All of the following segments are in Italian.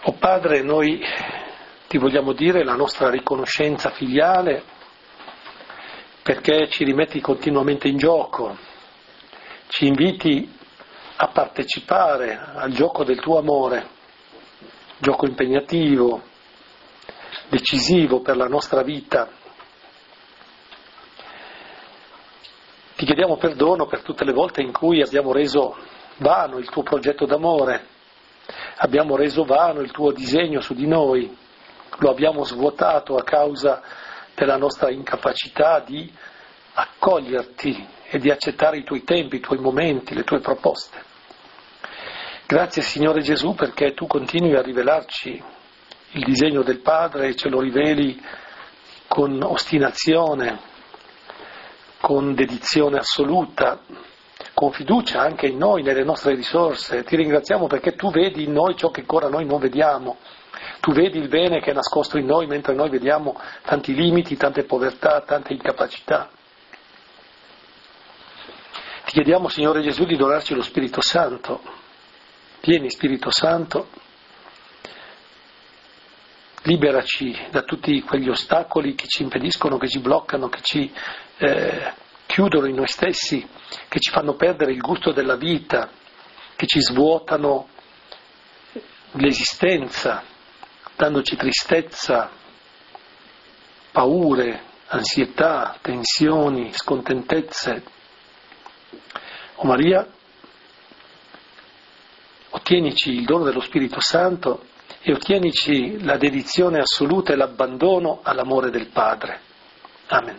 O Padre, noi ti vogliamo dire la nostra riconoscenza filiale perché ci rimetti continuamente in gioco, ci inviti a partecipare al gioco del tuo amore, gioco impegnativo, decisivo per la nostra vita. Ti chiediamo perdono per tutte le volte in cui abbiamo reso vano il tuo progetto d'amore, abbiamo reso vano il tuo disegno su di noi, lo abbiamo svuotato a causa della nostra incapacità di accoglierti e di accettare i tuoi tempi, i tuoi momenti, le tue proposte. Grazie Signore Gesù perché tu continui a rivelarci il disegno del Padre e ce lo riveli con ostinazione, con dedizione assoluta, con fiducia anche in noi, nelle nostre risorse. Ti ringraziamo perché tu vedi in noi ciò che ancora noi non vediamo. Tu vedi il bene che è nascosto in noi mentre noi vediamo tanti limiti, tante povertà, tante incapacità. Ti chiediamo, Signore Gesù, di donarci lo Spirito Santo. Vieni, Spirito Santo, liberaci da tutti quegli ostacoli che ci impediscono, che ci bloccano, che ci chiudono in noi stessi, che ci fanno perdere il gusto della vita, che ci svuotano l'esistenza, dandoci tristezza, paure, ansietà, tensioni, scontentezze. O Maria, ottienici il dono dello Spirito Santo e ottienici la dedizione assoluta e l'abbandono all'amore del Padre. Amen.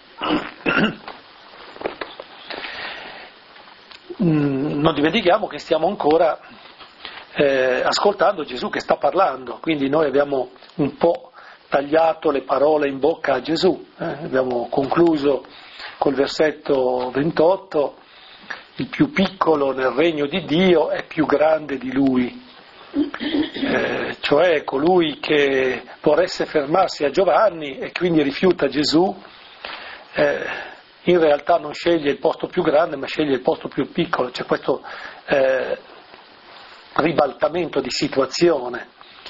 Non dimentichiamo che stiamo ancora ascoltando Gesù che sta parlando, quindi noi abbiamo un po' tagliato le parole in bocca a Gesù, abbiamo concluso col versetto 28, il più piccolo nel regno di Dio è più grande di lui, cioè colui che vorresse fermarsi a Giovanni e quindi rifiuta Gesù, in realtà non sceglie il posto più grande ma sceglie il posto più piccolo, c'è questo ribaltamento di situazione.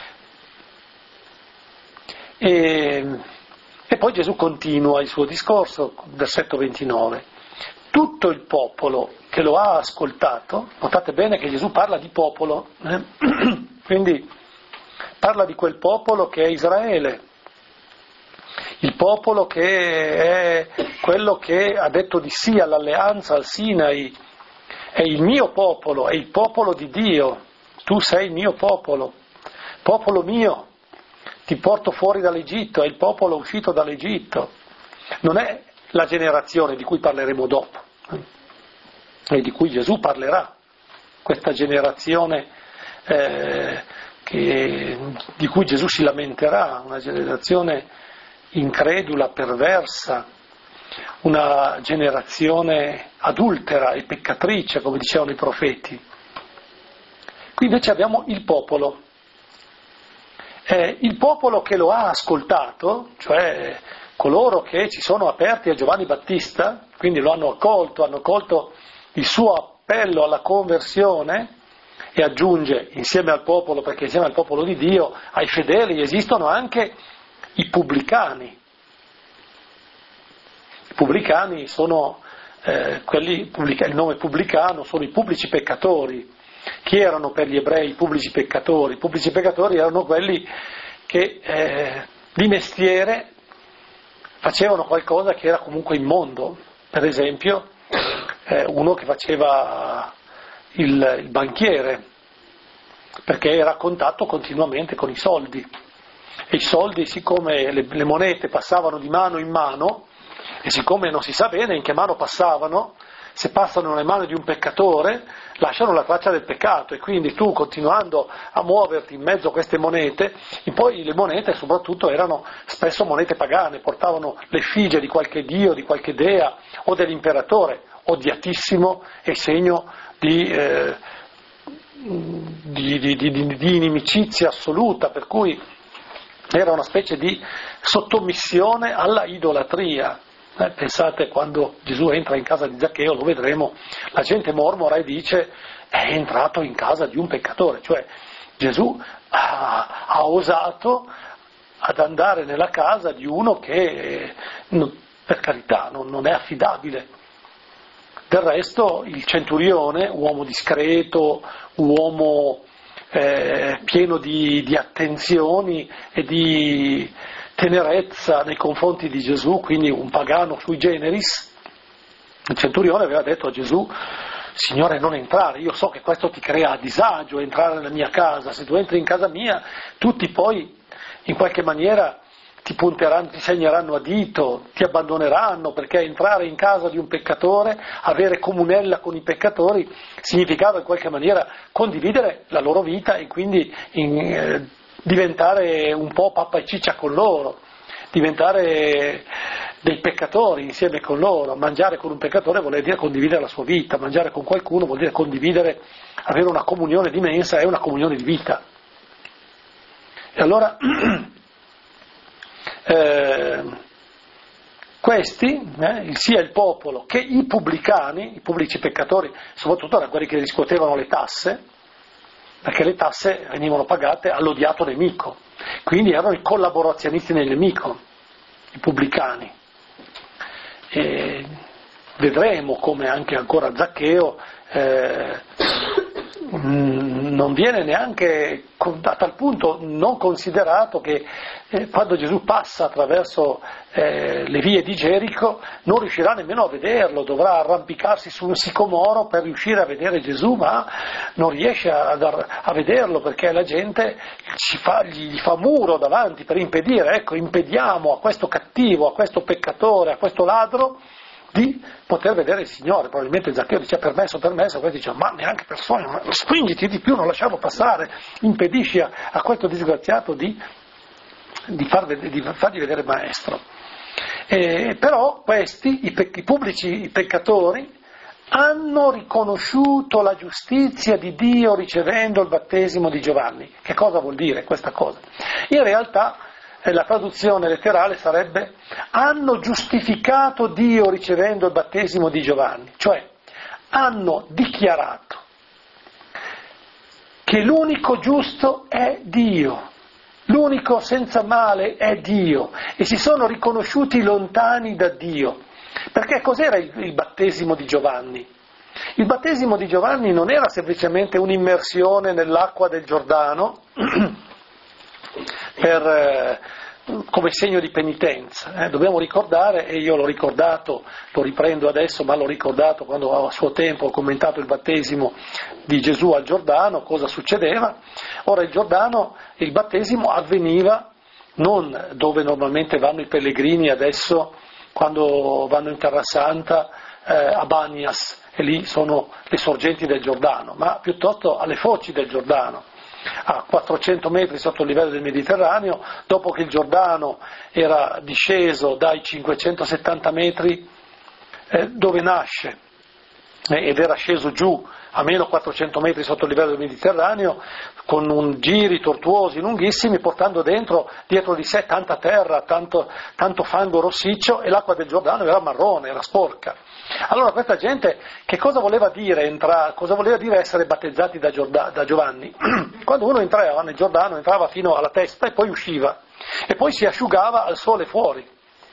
E poi Gesù continua il suo discorso, versetto 29. Tutto il popolo che lo ha ascoltato, notate bene che Gesù parla di popolo, quindi parla di quel popolo che è Israele, il popolo che è quello che ha detto di sì all'alleanza al Sinai, è il mio popolo, è il popolo di Dio, tu sei il mio popolo mio, ti porto fuori dall'Egitto, è il popolo uscito dall'Egitto, non è la generazione di cui parleremo dopo e di cui Gesù parlerà, questa generazione di cui Gesù si lamenterà, una generazione incredula, perversa, una generazione adultera e peccatrice, come dicevano i profeti. Qui invece abbiamo il popolo che lo ha ascoltato, cioè coloro che ci sono aperti a Giovanni Battista, quindi lo hanno colto il suo appello alla conversione, e aggiunge insieme al popolo, perché insieme al popolo di Dio, ai fedeli esistono anche i pubblicani. I pubblicani sono il nome pubblicano sono i pubblici peccatori. Chi erano per gli ebrei i pubblici peccatori? I pubblici peccatori erano quelli che di mestiere facevano qualcosa che era comunque immondo, per esempio uno che faceva il banchiere, perché era a contatto continuamente con i soldi, e i soldi, siccome le monete passavano di mano in mano, e siccome non si sa bene in che mano passavano, se passano nelle mani di un peccatore lasciano la traccia del peccato, e quindi tu, continuando a muoverti in mezzo a queste monete, e poi le monete soprattutto erano spesso monete pagane, portavano l'effigie di qualche dio, di qualche dea o dell'imperatore, odiatissimo e segno di inimicizia assoluta, per cui era una specie di sottomissione alla idolatria. Pensate, quando Gesù entra in casa di Zaccheo, lo vedremo, la gente mormora e dice è entrato in casa di un peccatore, cioè Gesù ha osato ad andare nella casa di uno che, per carità, non è affidabile. Del resto il centurione, uomo discreto, uomo pieno di attenzioni e di tenerezza nei confronti di Gesù, quindi un pagano sui generis, il centurione aveva detto a Gesù: Signore, non entrare, io so che questo ti crea disagio, entrare nella mia casa, se tu entri in casa mia tutti poi in qualche maniera ti punteranno, ti segneranno a dito, ti abbandoneranno, perché entrare in casa di un peccatore, avere comunella con i peccatori, significava in qualche maniera condividere la loro vita e quindi diventare un po' pappa e ciccia con loro, diventare dei peccatori insieme con loro. Mangiare con un peccatore vuol dire condividere la sua vita, mangiare con qualcuno vuol dire condividere, avere una comunione di mensa e una comunione di vita. E allora questi, sia il popolo che i pubblicani, i pubblici peccatori, soprattutto erano quelli che riscuotevano le tasse, perché le tasse venivano pagate all'odiato nemico, quindi erano i collaborazionisti del nemico, i pubblicani. E vedremo come anche ancora Zaccheo non viene neanche a tal punto non considerato che quando Gesù passa attraverso le vie di Gerico non riuscirà nemmeno a vederlo, dovrà arrampicarsi su un sicomoro per riuscire a vedere Gesù, ma non riesce a vederlo perché la gente gli fa muro davanti per impedire. Ecco, impediamo a questo cattivo, a questo peccatore, a questo ladro di poter vedere il Signore. Probabilmente Zaccheo dice permesso, poi dice ma neanche per sogno, ma spingiti di più, non lasciarlo passare, impedisci a questo disgraziato di fargli vedere il Maestro. Però questi, i pubblici peccatori, hanno riconosciuto la giustizia di Dio ricevendo il battesimo di Giovanni. Che cosa vuol dire questa cosa? In realtà la traduzione letterale sarebbe: hanno giustificato Dio ricevendo il battesimo di Giovanni, cioè hanno dichiarato che l'unico giusto è Dio, l'unico senza male è Dio, e si sono riconosciuti lontani da Dio. Perché cos'era il battesimo di Giovanni? Il battesimo di Giovanni non era semplicemente un'immersione nell'acqua del Giordano come segno di penitenza. Dobbiamo ricordare, e io l'ho ricordato, lo riprendo adesso, ma l'ho ricordato quando a suo tempo ho commentato il battesimo di Gesù al Giordano, cosa succedeva. Ora il battesimo avveniva non dove normalmente vanno i pellegrini adesso quando vanno in Terra Santa, a Banias, e lì sono le sorgenti del Giordano, ma piuttosto alle foci del Giordano, a 400 metri sotto il livello del Mediterraneo, dopo che il Giordano era disceso dai 570 metri dove nasce ed era sceso giù a meno 400 metri sotto il livello del Mediterraneo, con giri tortuosi lunghissimi, portando dietro di sé tanta terra, tanto fango rossiccio, e l'acqua del Giordano era marrone, era sporca. Allora questa gente che cosa voleva dire cosa voleva dire essere battezzati da Giovanni? Quando uno entrava nel Giordano, entrava fino alla testa e poi usciva, e poi si asciugava al sole fuori,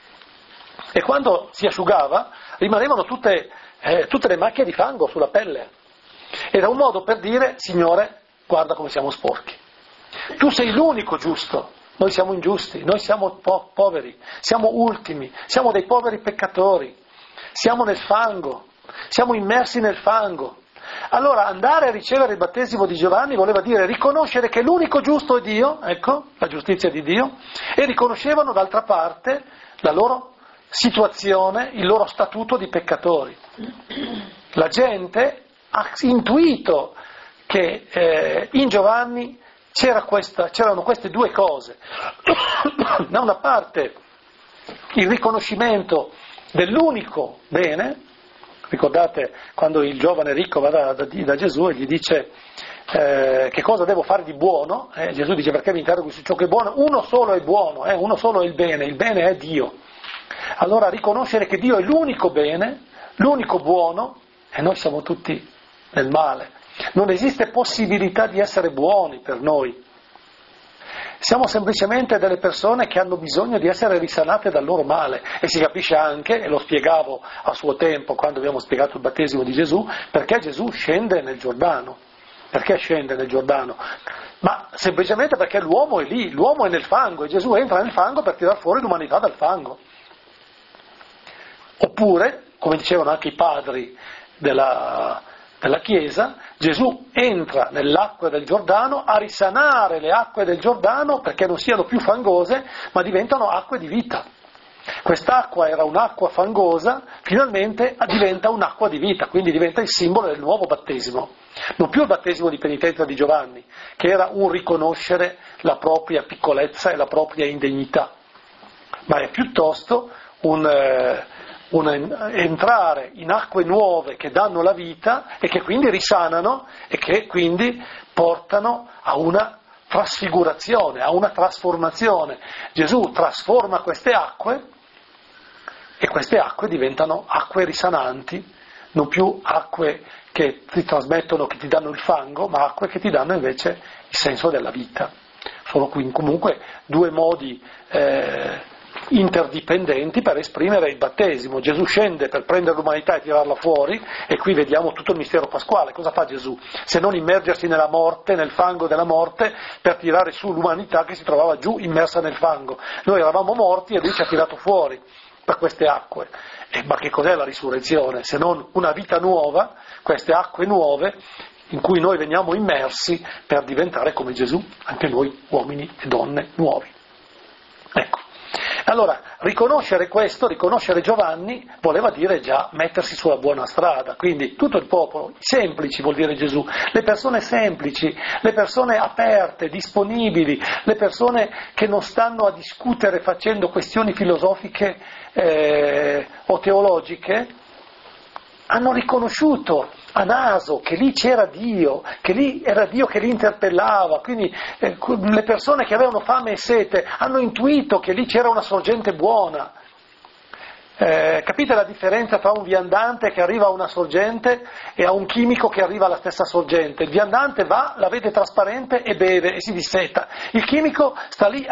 e quando si asciugava rimanevano tutte le macchie di fango sulla pelle. Era un modo per dire: Signore, guarda come siamo sporchi, tu sei l'unico giusto, noi siamo ingiusti, noi siamo poveri, siamo ultimi, siamo dei poveri peccatori, siamo nel fango, siamo immersi nel fango. Allora andare a ricevere il battesimo di Giovanni voleva dire riconoscere che l'unico giusto è Dio, ecco, la giustizia di Dio, e riconoscevano d'altra parte la loro situazione, il loro statuto di peccatori. La gente ha intuito che in Giovanni c'erano queste due cose. Da una parte il riconoscimento dell'unico bene. Ricordate quando il giovane ricco va da Gesù e gli dice che cosa devo fare di buono? Gesù dice: perché mi interroghi su ciò che è buono? Uno solo è buono, uno solo è il bene è Dio. Allora riconoscere che Dio è l'unico bene, l'unico buono, e noi siamo tutti nel male. Non esiste possibilità di essere buoni per noi. Siamo semplicemente delle persone che hanno bisogno di essere risanate dal loro male, e si capisce anche, e lo spiegavo a suo tempo quando abbiamo spiegato il battesimo di Gesù, perché Gesù scende nel Giordano. Perché scende nel Giordano? Ma semplicemente perché l'uomo è lì, l'uomo è nel fango, e Gesù entra nel fango per tirar fuori l'umanità dal fango. Oppure, come dicevano anche i padri della Chiesa, Gesù entra nell'acqua del Giordano a risanare le acque del Giordano perché non siano più fangose, ma diventano acque di vita. Quest'acqua era un'acqua fangosa, finalmente diventa un'acqua di vita, quindi diventa il simbolo del nuovo battesimo. Non più il battesimo di penitenza di Giovanni, che era un riconoscere la propria piccolezza e la propria indegnità, ma è piuttosto un entrare in acque nuove che danno la vita e che quindi risanano e che quindi portano a una trasfigurazione, a una trasformazione. Gesù trasforma queste acque e queste acque diventano acque risananti, non più acque che ti trasmettono, che ti danno il fango, ma acque che ti danno invece il senso della vita. Sono quindi comunque due modi interdipendenti per esprimere il battesimo. Gesù scende per prendere l'umanità e tirarla fuori, e qui vediamo tutto il mistero pasquale. Cosa fa Gesù? Se non immergersi nella morte, nel fango della morte, per tirare su l'umanità che si trovava giù immersa nel fango. Noi eravamo morti e lui ci ha tirato fuori da queste acque. Ma che cos'è la risurrezione? Se non una vita nuova, queste acque nuove in cui noi veniamo immersi per diventare come Gesù, anche noi uomini e donne nuovi. Ecco. Allora, riconoscere questo, riconoscere Giovanni, voleva dire già mettersi sulla buona strada, quindi tutto il popolo, i semplici vuol dire Gesù, le persone semplici, le persone aperte, disponibili, le persone che non stanno a discutere facendo questioni filosofiche o teologiche, hanno riconosciuto a naso che lì c'era Dio, che lì era Dio che li interpellava, quindi le persone che avevano fame e sete hanno intuito che lì c'era una sorgente buona. Capite la differenza tra un viandante che arriva a una sorgente e a un chimico che arriva alla stessa sorgente? Il viandante va, la vede trasparente e beve e si disseta. Il chimico sta lì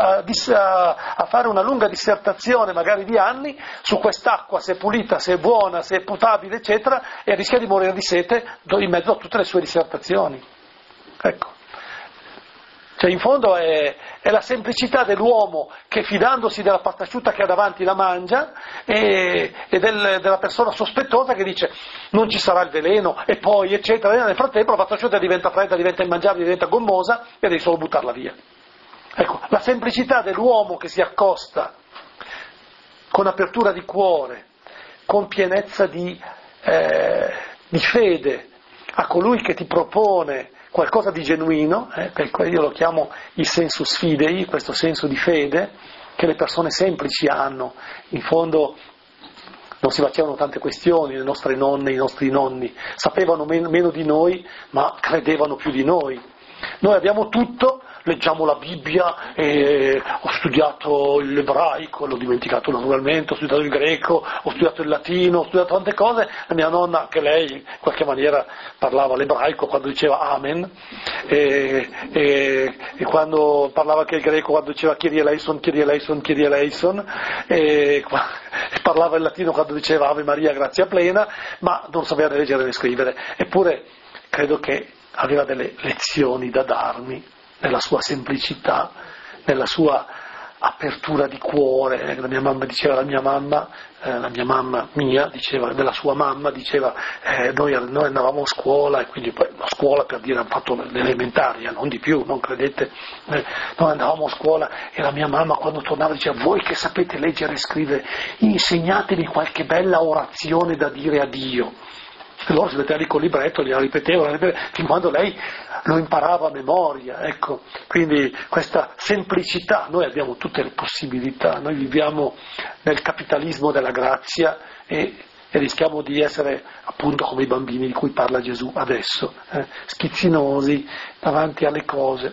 a fare una lunga dissertazione, magari di anni, su quest'acqua, se è pulita, se è buona, se è potabile, eccetera, e rischia di morire di sete in mezzo a tutte le sue dissertazioni. Ecco. Cioè, in fondo è la semplicità dell'uomo che, fidandosi della pasta asciutta che ha davanti, la mangia, e della persona sospettosa che dice non ci sarà il veleno, e poi eccetera. Nel frattempo la pasta asciutta diventa fredda, diventa immangiabile, diventa gommosa, e devi solo buttarla via. Ecco, la semplicità dell'uomo che si accosta con apertura di cuore, con pienezza di fede a colui che ti propone qualcosa di genuino, io lo chiamo il sensus fidei, questo senso di fede che le persone semplici hanno. In fondo non si facevano tante questioni, le nostre nonne, i nostri nonni sapevano meno di noi, ma credevano più di noi. Noi abbiamo tutto, leggiamo la Bibbia, ho studiato l'ebraico, l'ho dimenticato naturalmente, ho studiato il greco, ho studiato il latino, ho studiato tante cose. La mia nonna, anche lei, in qualche maniera parlava l'ebraico quando diceva Amen, e quando parlava anche il greco quando diceva Kyrie eleison, Kyrie eleison, Kyrie eleison, e parlava il latino quando diceva Ave Maria, grazia plena, ma non sapeva né leggere né scrivere. Eppure credo che aveva delle lezioni da darmi, nella sua semplicità, nella sua apertura di cuore. La mia mamma diceva, diceva, della sua mamma, diceva, noi andavamo a scuola, e quindi poi a scuola, per dire, hanno fatto l'elementaria, non di più, non credete, noi andavamo a scuola e la mia mamma quando tornava diceva, voi che sapete leggere e scrivere, insegnatemi qualche bella orazione da dire a Dio. E loro si mettevano lì col libretto, gliela ripetevano, fin quando lei lo imparava a memoria. Ecco, quindi questa semplicità, noi abbiamo tutte le possibilità, noi viviamo nel capitalismo della grazia e rischiamo di essere appunto come i bambini di cui parla Gesù adesso, schizzinosi davanti alle cose.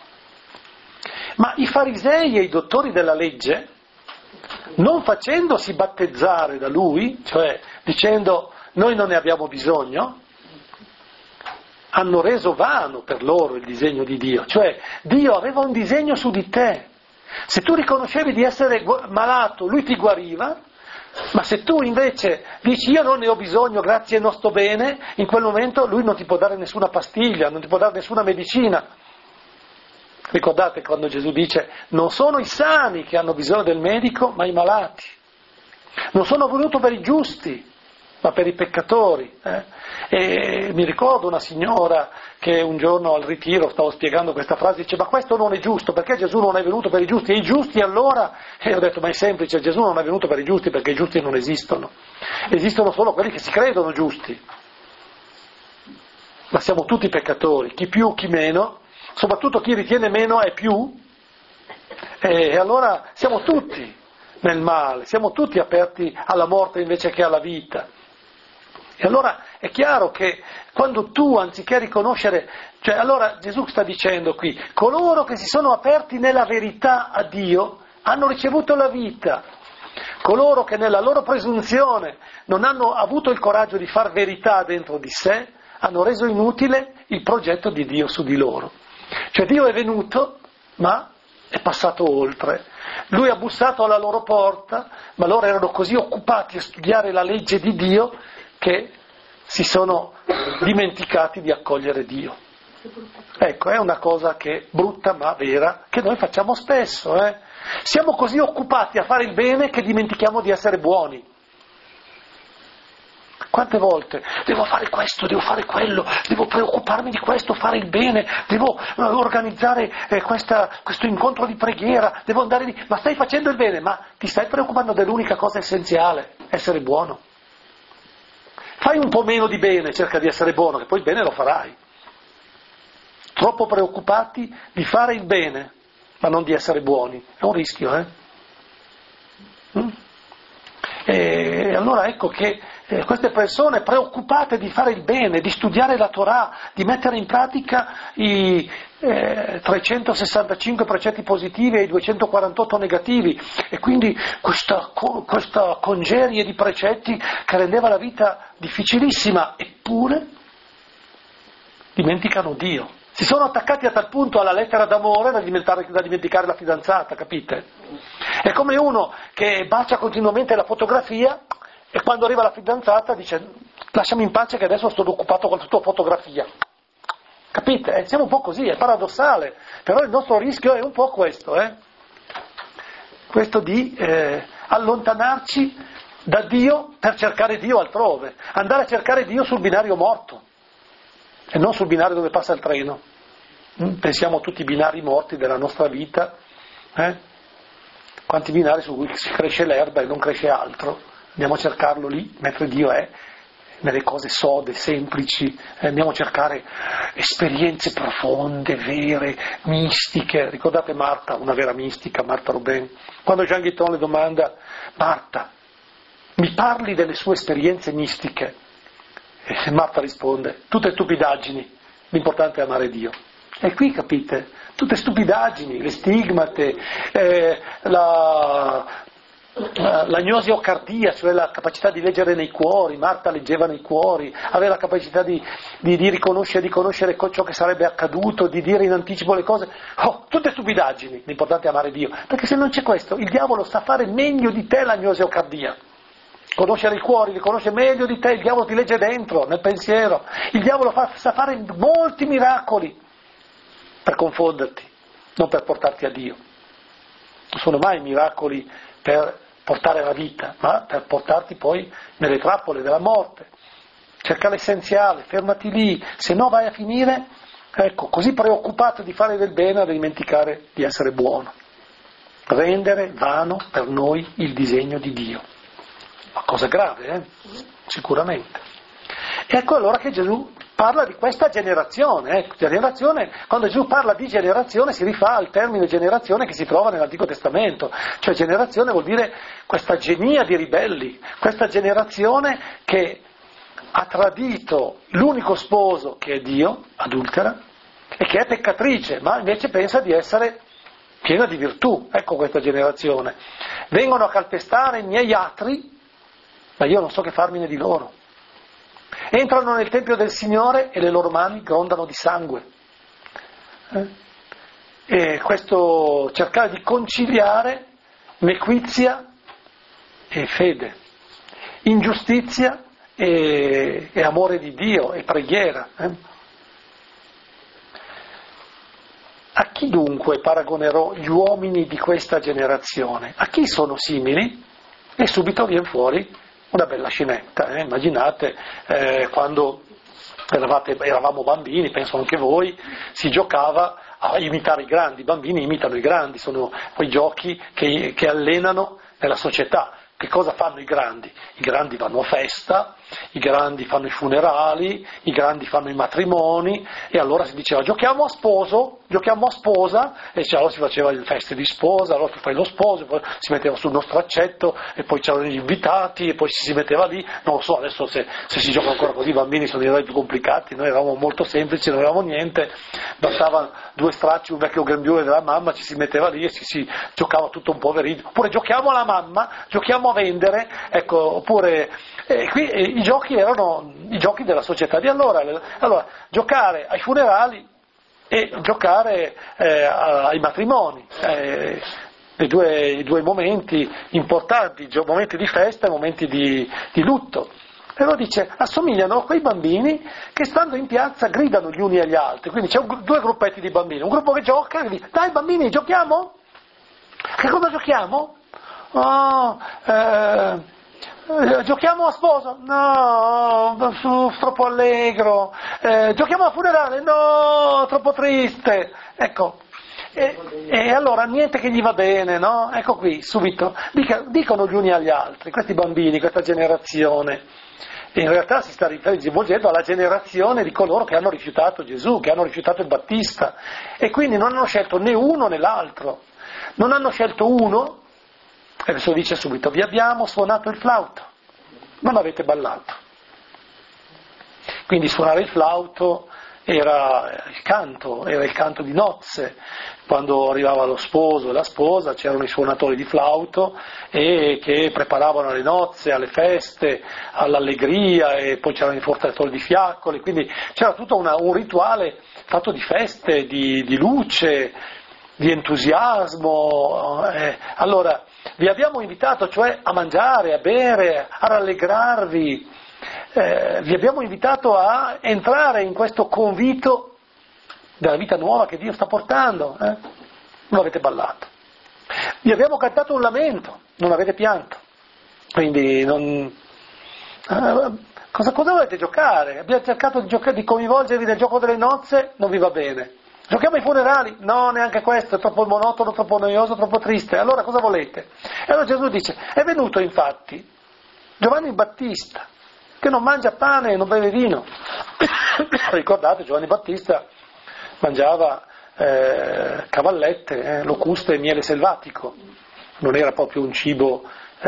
Ma i farisei e i dottori della legge, non facendosi battezzare da lui, cioè dicendo noi non ne abbiamo bisogno, hanno reso vano per loro il disegno di Dio, cioè Dio aveva un disegno su di te. Se tu riconoscevi di essere malato, Lui ti guariva, ma se tu invece dici io non ne ho bisogno, grazie, non sto bene, in quel momento Lui non ti può dare nessuna pastiglia, non ti può dare nessuna medicina. Ricordate quando Gesù dice non sono i sani che hanno bisogno del medico, ma i malati. Non sono venuto per i giusti, ma per i peccatori. E mi ricordo una signora che un giorno al ritiro stavo spiegando questa frase, dice ma questo non è giusto, perché Gesù non è venuto per i giusti? E i giusti allora? E ho detto ma è semplice, Gesù non è venuto per i giusti perché i giusti non esistono, esistono solo quelli che si credono giusti, ma siamo tutti peccatori, chi più chi meno, soprattutto chi ritiene meno è più, e allora siamo tutti nel male, siamo tutti aperti alla morte invece che alla vita. E allora è chiaro che quando tu, anziché riconoscere, cioè allora Gesù sta dicendo qui, coloro che si sono aperti nella verità a Dio hanno ricevuto la vita, coloro che nella loro presunzione non hanno avuto il coraggio di far verità dentro di sé, hanno reso inutile il progetto di Dio su di loro. Cioè Dio è venuto, ma è passato oltre. Lui ha bussato alla loro porta, ma loro erano così occupati a studiare la legge di Dio che si sono dimenticati di accogliere Dio. Ecco, è una cosa che brutta ma vera, che noi facciamo spesso. Siamo così occupati a fare il bene che dimentichiamo di essere buoni. Quante volte devo fare questo, devo fare quello, devo preoccuparmi di questo, fare il bene, devo organizzare questo incontro di preghiera, devo andare lì, ma stai facendo il bene, ma ti stai preoccupando dell'unica cosa essenziale, essere buono. Fai un po' meno di bene, cerca di essere buono, che poi il bene lo farai. Troppo preoccupati di fare il bene, ma non di essere buoni. È un rischio, E allora ecco che queste persone preoccupate di fare il bene, di studiare la Torah, di mettere in pratica i 365 precetti positivi e i 248 negativi, e quindi questa congerie di precetti che rendeva la vita difficilissima, eppure dimenticano Dio. Si sono attaccati a tal punto alla lettera d'amore da dimenticare la fidanzata, capite? È come uno che bacia continuamente la fotografia e quando arriva la fidanzata dice lasciami in pace che adesso sono occupato con la tua fotografia. Capite? Siamo un po' così, è paradossale, però il nostro rischio è un po' questo, questo di allontanarci da Dio per cercare Dio altrove, andare a cercare Dio sul binario morto e non sul binario dove passa il treno. Pensiamo a tutti i binari morti della nostra vita, quanti binari su cui si cresce l'erba e non cresce altro, andiamo a cercarlo lì, mentre Dio è nelle cose sode, semplici, andiamo a cercare esperienze profonde, vere, mistiche. Ricordate Marta, una vera mistica, Marta Robin, quando Jean Guitton le domanda Marta, mi parli delle sue esperienze mistiche? E Marta risponde, tutte stupidaggini, l'importante è amare Dio. E qui capite, tutte stupidaggini, le stigmate, la gnosiocardia, cioè la capacità di leggere nei cuori. Marta leggeva nei cuori, aveva la capacità di riconoscere, di conoscere ciò che sarebbe accaduto, di dire in anticipo le cose. Tutte stupidaggini, l'importante è amare Dio, perché se non c'è questo, il diavolo sa fare meglio di te la gnosiocardia. Conoscere i cuori, li conosce meglio di te, il diavolo ti legge dentro, nel pensiero. Il diavolo sa fare molti miracoli per confonderti, non per portarti a Dio. Non sono mai miracoli per portare la vita, ma per portarti poi nelle trappole della morte. Cerca l'essenziale, fermati lì, se no vai a finire, così preoccupato di fare del bene da dimenticare di essere buono. Rendere vano per noi il disegno di Dio. Una cosa grave, sicuramente. Ecco allora che Gesù parla di questa generazione. Quando Gesù parla di generazione si rifà al termine generazione che si trova nell'Antico Testamento, cioè generazione vuol dire questa genia di ribelli, questa generazione che ha tradito l'unico sposo che è Dio, adultera, e che è peccatrice, ma invece pensa di essere piena di virtù. Ecco questa generazione. Vengono a calpestare i miei atri, ma io non so che farmene di loro. entrano nel Tempio del Signore e le loro mani grondano di sangue. E questo cercare di conciliare mequizia e fede, ingiustizia e amore di Dio e preghiera. A chi dunque paragonerò gli uomini di questa generazione? A chi sono simili? E subito viene fuori una bella scenetta. Immaginate quando eravamo bambini, penso anche voi, si giocava a imitare i grandi. I bambini imitano i grandi, sono quei giochi che allenano nella società. Che cosa fanno i grandi? I grandi vanno a festa, i grandi fanno i funerali, i grandi fanno i matrimoni, e allora si diceva giochiamo a sposo, giochiamo a sposa, e allora si faceva le feste di sposa, allora tu fai lo sposo, poi si metteva sul nostro accetto, e poi c'erano gli invitati, e poi si metteva lì. Non lo so adesso se si gioca ancora così, i bambini sono diventati più complicati, noi eravamo molto semplici, non avevamo niente, bastava 2 stracci, un vecchio grembiule della mamma, ci si metteva lì e si giocava tutto un poverino. Oppure giochiamo alla mamma, giochiamo a vendere, ecco, oppure qui i giochi erano i giochi della società di allora, giocare ai funerali e giocare ai matrimoni, i due momenti importanti, momenti di festa e momenti di lutto. E lo dice, assomigliano a quei bambini che stando in piazza gridano gli uni agli altri, quindi c'è 2 gruppetti di bambini, un gruppo che gioca e dice, dai bambini giochiamo? Che cosa giochiamo? Giochiamo a sposo? No, troppo allegro. Giochiamo a funerale? No, troppo triste. Ecco. E allora niente che gli va bene, no? Ecco qui, subito. Dicono gli uni agli altri, questi bambini, questa generazione. E in realtà si sta rivolgendo alla generazione di coloro che hanno rifiutato Gesù, che hanno rifiutato il Battista. E quindi non hanno scelto né uno né l'altro. Non hanno scelto uno. E adesso dice subito, vi abbiamo suonato il flauto, ma non avete ballato. Quindi suonare il flauto era il canto di nozze. Quando arrivava lo sposo e la sposa c'erano i suonatori di flauto e che preparavano le nozze, alle feste, all'allegria, e poi c'erano i portatori di fiaccoli, quindi c'era tutto un rituale fatto di feste, di luce, di entusiasmo. Allora, vi abbiamo invitato cioè a mangiare, a bere, a rallegrarvi, vi abbiamo invitato a entrare in questo convito della vita nuova che Dio sta portando. Non avete ballato. Vi abbiamo cantato un lamento, non avete pianto. Quindi cosa volete giocare? Abbiamo cercato di coinvolgervi nel gioco delle nozze, non vi va bene. Giochiamo ai funerali? No, neanche questo, è troppo monotono, troppo noioso, troppo triste. Allora cosa volete? E allora Gesù dice, è venuto infatti Giovanni Battista, che non mangia pane e non beve vino. Ricordate, Giovanni Battista mangiava cavallette, locuste e miele selvatico. Non era proprio un cibo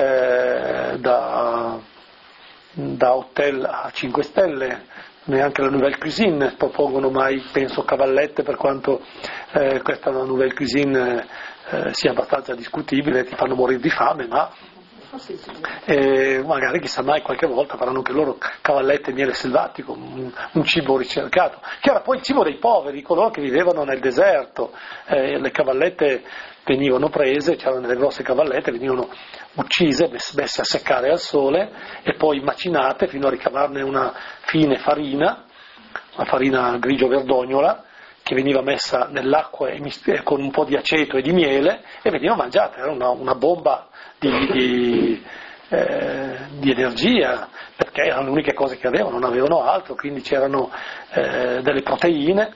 da hotel a 5 stelle, neanche la nouvelle cuisine propongono mai, penso, cavallette, per quanto questa nouvelle cuisine sia abbastanza discutibile, ti fanno morire di fame, ma magari chissà mai qualche volta faranno anche loro cavallette e miele selvatico, un cibo ricercato, che era poi il cibo dei poveri, coloro che vivevano nel deserto. Le cavallette venivano prese, c'erano delle grosse cavallette, venivano uccise, messe a seccare al sole e poi macinate fino a ricavarne una fine farina, una farina grigio-verdognola, che veniva messa nell'acqua con un po' di aceto e di miele e veniva mangiata. Era una bomba di energia, perché erano le uniche cose che avevano, non avevano altro, quindi c'erano delle proteine.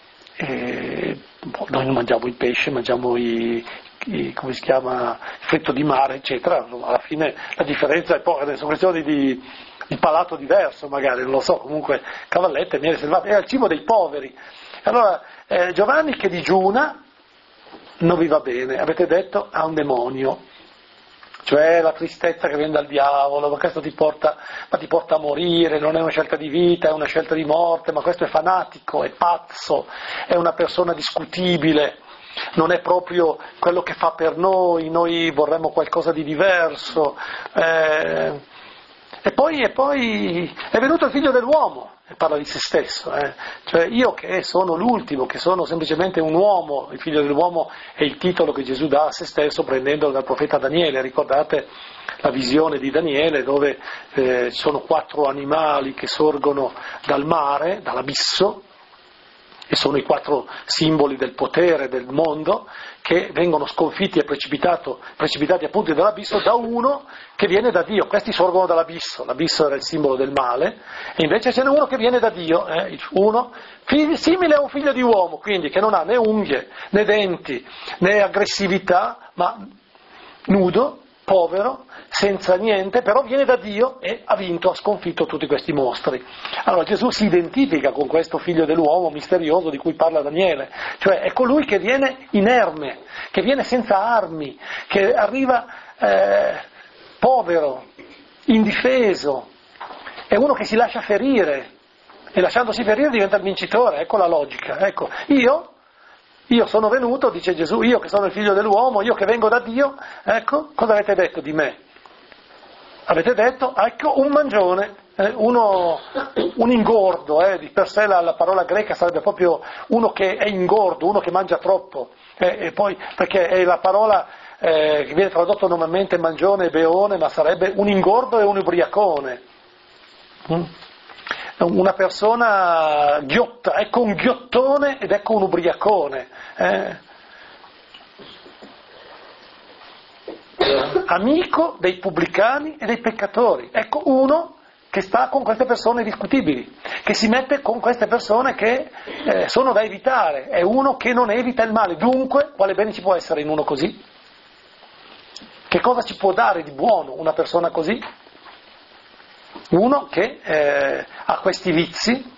Noi non mangiamo il pesce, mangiamo come si chiama, il fritto di mare, eccetera. Alla fine la differenza è poca, sono questioni di palato diverso magari, non lo so, comunque cavallette, miele selvatico, era il cibo dei poveri. Allora Giovanni che digiuna non vi va bene, avete detto ha un demonio, cioè la tristezza che viene dal diavolo, ma questo ti porta a morire, non è una scelta di vita, è una scelta di morte, ma questo è fanatico, è pazzo, è una persona discutibile, non è proprio quello che fa per noi vorremmo qualcosa di diverso. E poi è venuto il figlio dell'uomo, e parla di se stesso, cioè io che sono l'ultimo, che sono semplicemente un uomo, il figlio dell'uomo è il titolo che Gesù dà a se stesso prendendolo dal profeta Daniele. Ricordate la visione di Daniele dove ci sono 4 animali che sorgono dal mare, dall'abisso, e sono i 4 simboli del potere del mondo, che vengono sconfitti e precipitati appunto dall'abisso da uno che viene da Dio. Questi sorgono dall'abisso, l'abisso era il simbolo del male, e invece ce n'è uno che viene da Dio, uno simile a un figlio di uomo, quindi che non ha né unghie, né denti, né aggressività, ma nudo, povero, senza niente, però viene da Dio e ha vinto, ha sconfitto tutti questi mostri. Allora Gesù si identifica con questo figlio dell'uomo misterioso di cui parla Daniele, cioè è colui che viene inerme, che viene senza armi, che arriva povero, indifeso, è uno che si lascia ferire e lasciandosi ferire diventa il vincitore. Ecco la logica. Ecco, io sono venuto, dice Gesù, io che sono il figlio dell'uomo, io che vengo da Dio, ecco, cosa avete detto di me? Avete detto, ecco, un mangione, un ingordo, di per sé la parola greca sarebbe proprio uno che è ingordo, uno che mangia troppo, e poi, perché è la parola che viene tradotto normalmente mangione e beone, ma sarebbe un ingordo e un ubriacone. Una persona ghiotta, ecco un ghiottone ed ecco un ubriacone. Amico dei pubblicani e dei peccatori. Ecco uno che sta con queste persone discutibili, che si mette con queste persone che sono da evitare, è uno che non evita il male. Dunque, quale bene ci può essere in uno così? Che cosa ci può dare di buono una persona così? Uno che ha questi vizi,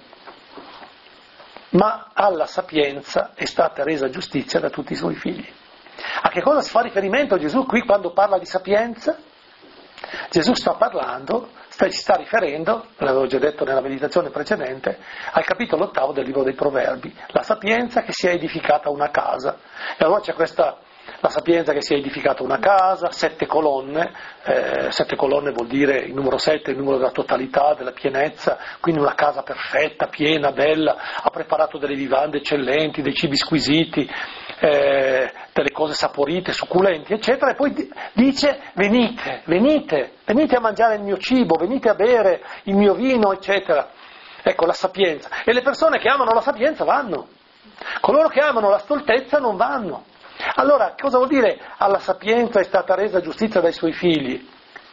ma alla sapienza è stata resa giustizia da tutti i suoi figli. A che cosa si fa riferimento Gesù qui quando parla di sapienza? Gesù sta riferendo, l'avevo già detto nella meditazione precedente, al capitolo 8 del libro dei Proverbi, la sapienza che si è edificata una casa. E allora c'è la sapienza che si è edificata una casa, 7 colonne, 7 colonne vuol dire il numero 7, il numero della totalità, della pienezza, quindi una casa perfetta, piena, bella, ha preparato delle vivande eccellenti, dei cibi squisiti, delle cose saporite, succulenti, eccetera, e poi dice venite a mangiare il mio cibo, venite a bere il mio vino, eccetera. Ecco la sapienza. E le persone che amano la sapienza vanno, coloro che amano la stoltezza non vanno. Allora, cosa vuol dire alla sapienza è stata resa giustizia dai suoi figli?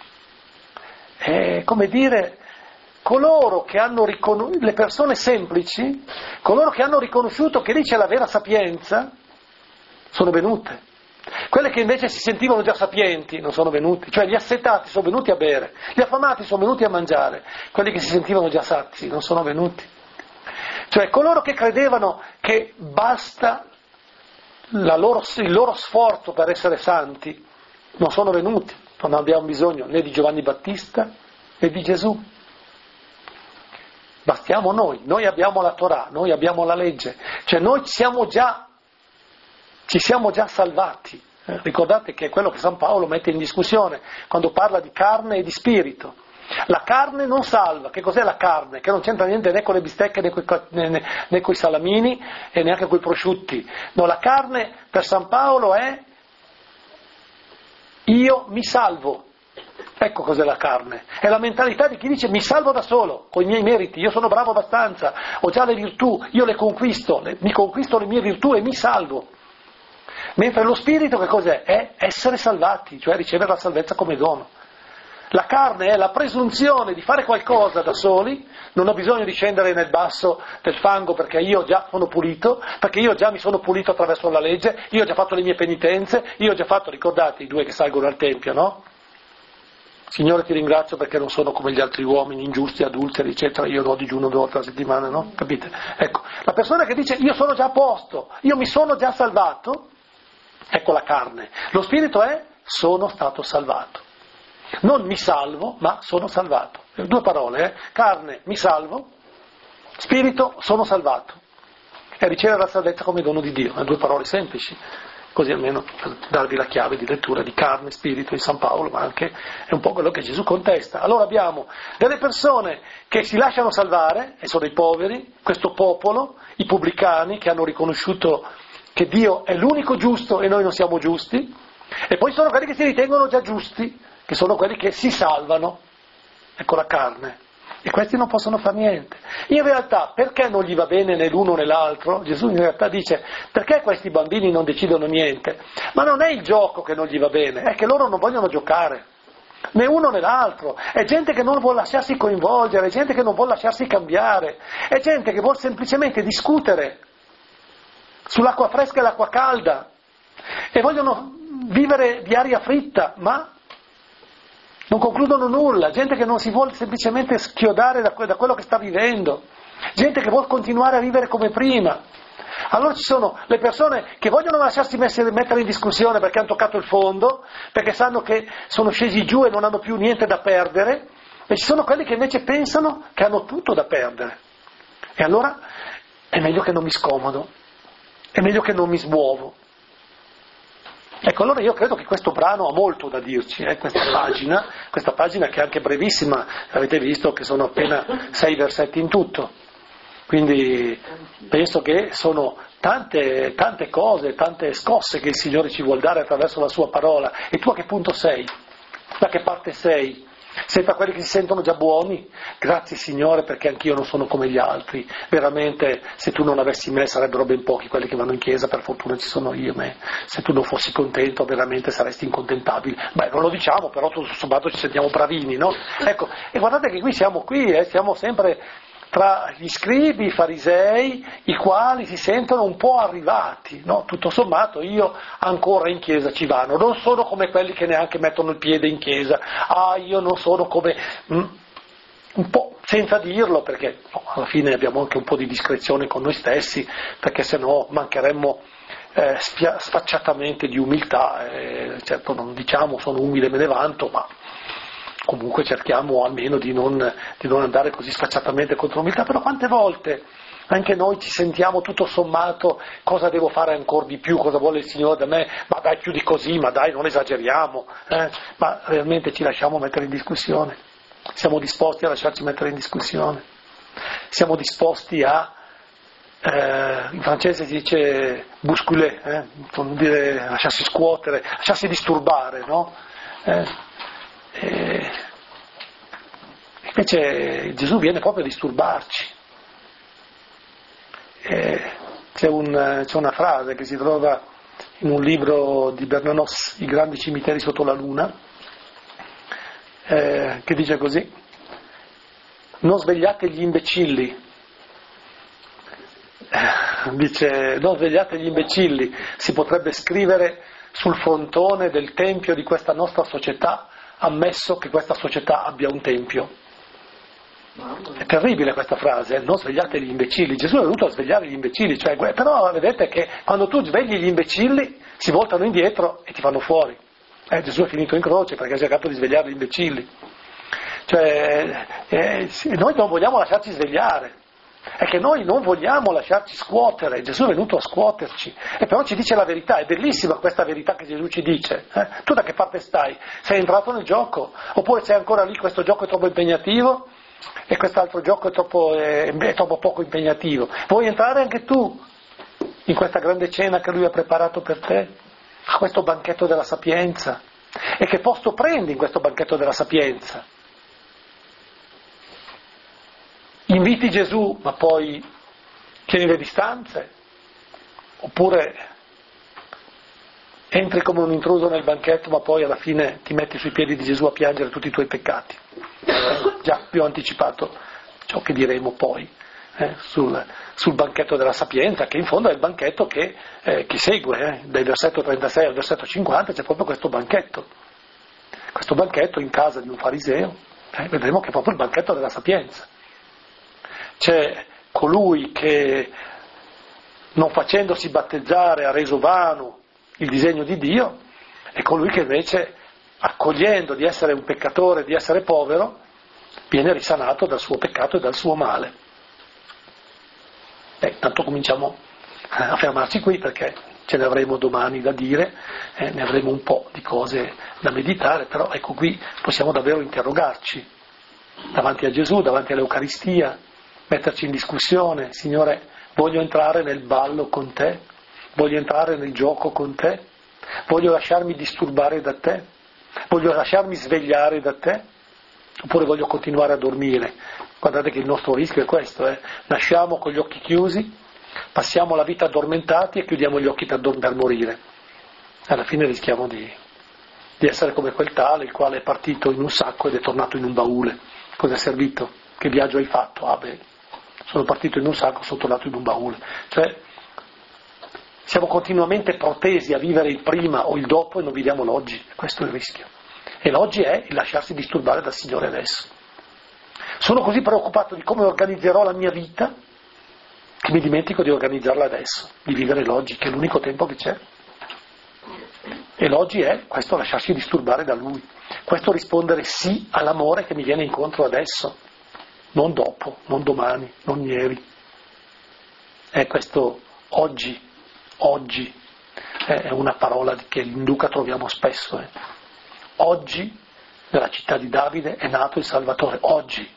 È come dire, coloro che hanno le persone semplici, coloro che hanno riconosciuto che lì c'è la vera sapienza, sono venute. Quelle che invece si sentivano già sapienti non sono venuti, cioè gli assetati sono venuti a bere, gli affamati sono venuti a mangiare, quelli che si sentivano già sazi non sono venuti. Cioè coloro che credevano che basta il loro sforzo per essere santi non sono venuti, non abbiamo bisogno né di Giovanni Battista né di Gesù. Bastiamo noi abbiamo la Torah, noi abbiamo la legge, cioè noi ci siamo già salvati. Ricordate che è quello che San Paolo mette in discussione quando parla di carne e di spirito. La carne non salva. Che cos'è la carne? Che non c'entra niente né con le bistecche né con i salamini e neanche con i prosciutti. No, la carne per San Paolo è io mi salvo. Ecco cos'è la carne. È la mentalità di chi dice mi salvo da solo, con i miei meriti, io sono bravo abbastanza, ho già le virtù, io le conquisto, mi conquisto le mie virtù e mi salvo. Mentre lo spirito che cos'è? È essere salvati, cioè ricevere la salvezza come dono. La carne è la presunzione di fare qualcosa da soli, non ho bisogno di scendere nel basso del fango perché io già sono pulito, perché io già mi sono pulito attraverso la legge, io ho già fatto le mie penitenze, io ho già fatto, ricordate i 2 che salgono al Tempio, no? Signore ti ringrazio perché non sono come gli altri uomini, ingiusti, adulteri, eccetera, io do digiuno 2 volte alla settimana, no? Capite? Ecco, la persona che dice io sono già a posto, io mi sono già salvato, ecco la carne. Lo spirito è sono stato salvato. Non mi salvo, ma sono salvato. 2 parole, carne, mi salvo, spirito, sono salvato. E ricevere la salvezza come dono di Dio, 2 parole semplici. così almeno per darvi la chiave di lettura di carne, spirito di San Paolo, ma anche è un po' quello che Gesù contesta. Allora abbiamo delle persone che si lasciano salvare, e sono i poveri, questo popolo, i pubblicani che hanno riconosciuto che Dio è l'unico giusto e noi non siamo giusti, e poi sono quelli che si ritengono già giusti, che sono quelli che si salvano, ecco la carne. E questi non possono fare niente. In realtà, perché non gli va bene né l'uno né l'altro? Gesù in realtà dice, perché questi bambini non decidono niente? Ma non è il gioco che non gli va bene, è che loro non vogliono giocare, né uno né l'altro. È gente che non vuole lasciarsi coinvolgere, è gente che non vuole lasciarsi cambiare, è gente che vuole semplicemente discutere sull'acqua fresca e l'acqua calda, e vogliono vivere di aria fritta, ma non concludono nulla, gente che non si vuole semplicemente schiodare da quello che sta vivendo, gente che vuole continuare a vivere come prima. Allora ci sono le persone che vogliono lasciarsi mettere in discussione perché hanno toccato il fondo, perché sanno che sono scesi giù e non hanno più niente da perdere, e ci sono quelli che invece pensano che hanno tutto da perdere. E allora è meglio che non mi scomodo, è meglio che non mi smuovo. Ecco, allora io credo che questo brano ha molto da dirci, questa pagina che è anche brevissima, avete visto che sono appena 6 versetti in tutto, quindi penso che sono tante cose, tante scosse che il Signore ci vuol dare attraverso la sua parola. E tu a che punto sei? Da che parte sei? Sei tra quelli che si sentono già buoni? Grazie Signore, perché anch'io non sono come gli altri. Veramente, se tu non avessi me sarebbero ben pochi quelli che vanno in chiesa, per fortuna ci sono io. Se tu non fossi contento veramente saresti incontentabile. Beh, non lo diciamo, però tutto sommato ci sentiamo bravini, no? Ecco, e guardate che siamo sempre tra gli scribi, i farisei, i quali si sentono un po' arrivati, no? Tutto sommato io ancora in chiesa ci vanno, non sono come quelli che neanche mettono il piede in chiesa, io non sono come... un po' senza dirlo, perché alla fine abbiamo anche un po' di discrezione con noi stessi, perché sennò mancheremmo sfacciatamente di umiltà, certo non diciamo sono umile e me ne vanto, ma comunque cerchiamo almeno di non andare così sfacciatamente contro l'umiltà. Però quante volte anche noi ci sentiamo tutto sommato, cosa devo fare ancora di più, cosa vuole il Signore da me, ma dai più di così, ma dai non esageriamo, ma realmente ci lasciamo mettere in discussione, siamo disposti a lasciarci mettere in discussione, siamo disposti a, in francese si dice bousculer, vuol dire lasciarsi scuotere, lasciarsi disturbare, no? Invece Gesù viene proprio a disturbarci. C'è una frase che si trova in un libro di Bernanos, I grandi cimiteri sotto la luna, che dice così: non svegliate gli imbecilli. Dice, non svegliate gli imbecilli, si potrebbe scrivere sul frontone del tempio di questa nostra società, ammesso che questa società abbia un tempio. È terribile questa frase, non svegliate gli imbecilli. Gesù è venuto a svegliare gli imbecilli, però vedete che quando tu svegli gli imbecilli si voltano indietro e ti fanno fuori. Gesù è finito in croce perché ha cercato di svegliare gli imbecilli. Noi non vogliamo lasciarci svegliare, è che noi non vogliamo lasciarci scuotere. Gesù è venuto a scuoterci, e però ci dice la verità. È bellissima questa verità che Gesù ci dice. Tu da che parte stai? Sei entrato nel gioco? Oppure sei ancora lì, questo gioco è troppo impegnativo e quest'altro gioco è troppo poco impegnativo? Vuoi entrare anche tu in questa grande cena che Lui ha preparato per te, a questo banchetto della sapienza? E che posto prendi in questo banchetto della sapienza? Inviti Gesù, ma poi tieni le distanze? Oppure entri come un intruso nel banchetto, ma poi alla fine ti metti sui piedi di Gesù a piangere tutti i tuoi peccati? Già, vi ho anticipato ciò che diremo poi sul banchetto della sapienza, che in fondo è il banchetto che segue, dal versetto 36 al versetto 50 c'è proprio questo banchetto in casa di un fariseo, vedremo che è proprio il banchetto della sapienza. C'è colui che, non facendosi battezzare, ha reso vano il disegno di Dio, e colui che invece, accogliendo di essere un peccatore, di essere povero, viene risanato dal suo peccato e dal suo male. Tanto cominciamo a fermarci qui, perché ce ne avremo domani da dire, ne avremo un po' di cose da meditare, però ecco qui possiamo davvero interrogarci davanti a Gesù, davanti all'Eucaristia, metterci in discussione: Signore, voglio entrare nel ballo con te, voglio entrare nel gioco con te, voglio lasciarmi disturbare da te, voglio lasciarmi svegliare da te, oppure voglio continuare a dormire. Guardate che il nostro rischio è questo, nasciamo con gli occhi chiusi, passiamo la vita addormentati e chiudiamo gli occhi per morire. Alla fine rischiamo di essere come quel tale, il quale è partito in un sacco ed è tornato in un baule. Cosa è servito? Che viaggio hai fatto? Sono partito in un sacco, sono tornato in un baule. Cioè, siamo continuamente protesi a vivere il prima o il dopo e non viviamo l'oggi. Questo è il rischio. E l'oggi è il lasciarsi disturbare dal Signore adesso. Sono così preoccupato di come organizzerò la mia vita che mi dimentico di organizzarla adesso, di vivere l'oggi, che è l'unico tempo che c'è. E l'oggi è questo, lasciarsi disturbare da Lui, questo rispondere sì all'amore che mi viene incontro adesso, non dopo, non domani, non ieri. È questo oggi è una parola che in Luca troviamo spesso. Oggi nella città di Davide è nato il Salvatore, oggi.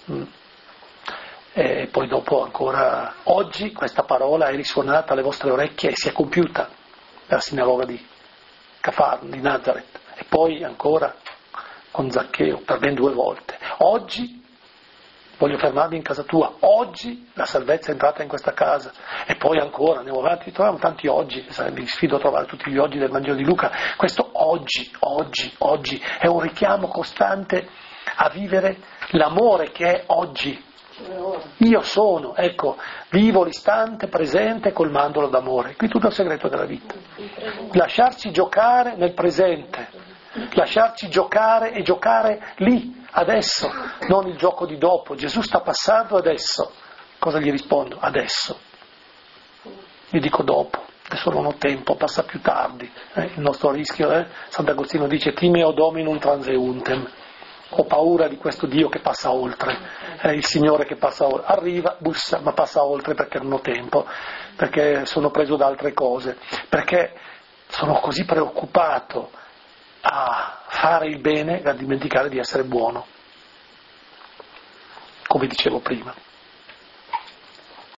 E poi dopo ancora, oggi questa parola è risuonata alle vostre orecchie e si è compiuta nella sinagoga di Cafarno, di Nazareth, e poi ancora con Zaccheo per ben 2 volte. Oggi voglio fermarmi in casa tua, oggi la salvezza è entrata in questa casa, e poi ancora andiamo avanti, troviamo tanti oggi, vi sfido a trovare tutti gli oggi del Vangelo di Luca. Questo oggi è un richiamo costante a vivere l'amore che è oggi. Io sono, vivo l'istante presente colmandolo d'amore. Qui tutto il segreto della vita. Lasciarci giocare nel presente, lasciarci giocare e giocare lì, adesso, non il gioco di dopo. Gesù sta passando adesso. Cosa gli rispondo? Adesso. Gli dico dopo, adesso non ho tempo, passa più tardi. Il nostro rischio, Sant'Agostino dice: timeo dominum transeuntem. Ho paura di questo Dio che passa oltre, il Signore che passa oltre, arriva, bussa, ma passa oltre perché non ho tempo, perché sono preso da altre cose, perché sono così preoccupato a fare il bene da dimenticare di essere buono, come dicevo prima.